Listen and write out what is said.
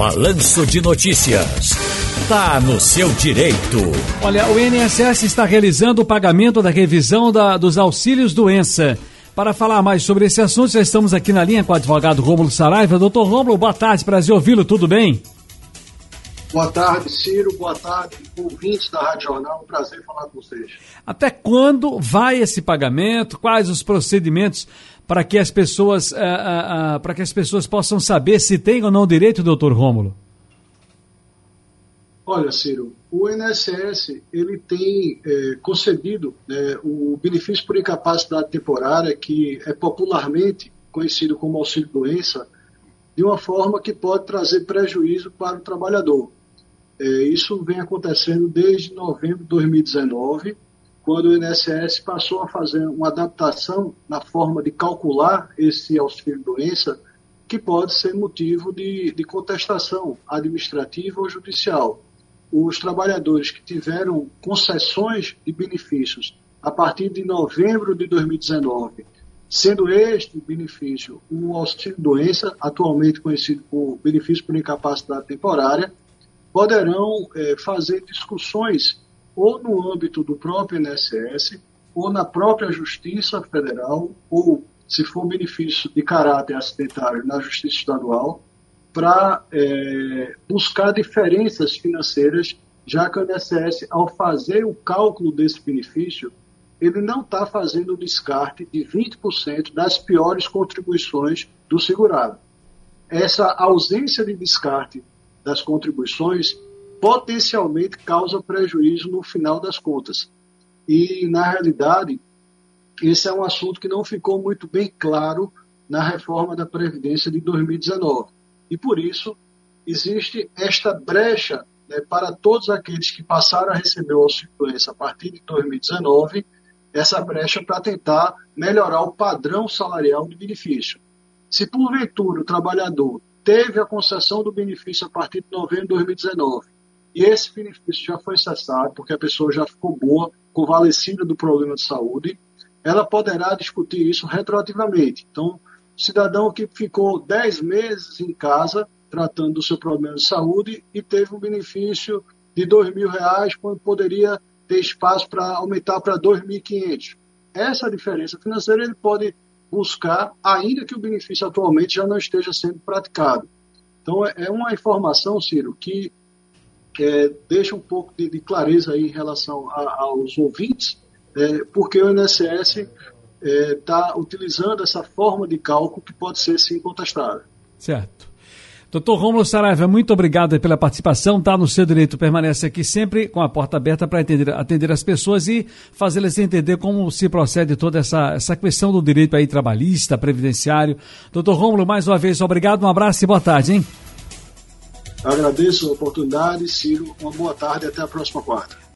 Balanço de Notícias. Tá no seu direito. Olha, o INSS está realizando o pagamento da revisão dos auxílios doença. Para falar mais sobre esse assunto, já estamos aqui na linha com o advogado Rômulo Saraiva. Doutor Rômulo, boa tarde, prazer ouvi-lo, tudo bem? Boa tarde, Ciro. Boa tarde, ouvintes da Rádio Jornal. Um prazer falar com vocês. Até quando vai esse pagamento? Quais os procedimentos para que as pessoas, possam saber se tem ou não direito, doutor Rômulo? Olha, Ciro, o INSS ele tem concedido o benefício por incapacidade temporária, que é popularmente conhecido como auxílio-doença, de uma forma que pode trazer prejuízo para o trabalhador. Isso vem acontecendo desde novembro de 2019, quando o INSS passou a fazer uma adaptação na forma de calcular esse auxílio-doença, que pode ser motivo de contestação administrativa ou judicial. Os trabalhadores que tiveram concessões de benefícios a partir de novembro de 2019, sendo este benefício o auxílio-doença, atualmente conhecido por benefício por incapacidade temporária, poderão fazer discussões ou no âmbito do próprio INSS, ou na própria Justiça Federal, ou, se for benefício de caráter acidentário, na Justiça Estadual, para buscar diferenças financeiras, já que o INSS, ao fazer o cálculo desse benefício, ele não está fazendo o descarte de 20% das piores contribuições do segurado. Essa ausência de descarte das contribuições potencialmente causa prejuízo no final das contas. E, na realidade, esse é um assunto que não ficou muito bem claro na reforma da Previdência de 2019. E, por isso, existe esta brecha para todos aqueles que passaram a receber o auxílio-doença a partir de 2019, essa brecha para tentar melhorar o padrão salarial do benefício. Se, porventura, o trabalhador teve a concessão do benefício a partir de novembro de 2019 e esse benefício já foi cessado, porque a pessoa já ficou boa, convalescida do problema de saúde, ela poderá discutir isso retroativamente. Então, o cidadão que ficou 10 meses em casa tratando do seu problema de saúde e teve um benefício de R$2.000, quando poderia ter espaço para aumentar para R$2.500. Essa diferença financeira ele pode buscar, ainda que o benefício atualmente já não esteja sendo praticado. Então, é uma informação, Ciro, que deixa um pouco de clareza aí em relação aos ouvintes, porque o INSS está utilizando essa forma de cálculo que pode ser, sim, contestável. Certo. Doutor Rômulo Saraiva, muito obrigado pela participação. Tá no seu direito, permanece aqui sempre com a porta aberta para atender as pessoas e fazê-las entender como se procede toda essa questão do direito aí trabalhista, previdenciário. Doutor Rômulo, mais uma vez, obrigado, um abraço e boa tarde, hein? Agradeço a oportunidade, Ciro. Uma boa tarde e até a próxima quarta.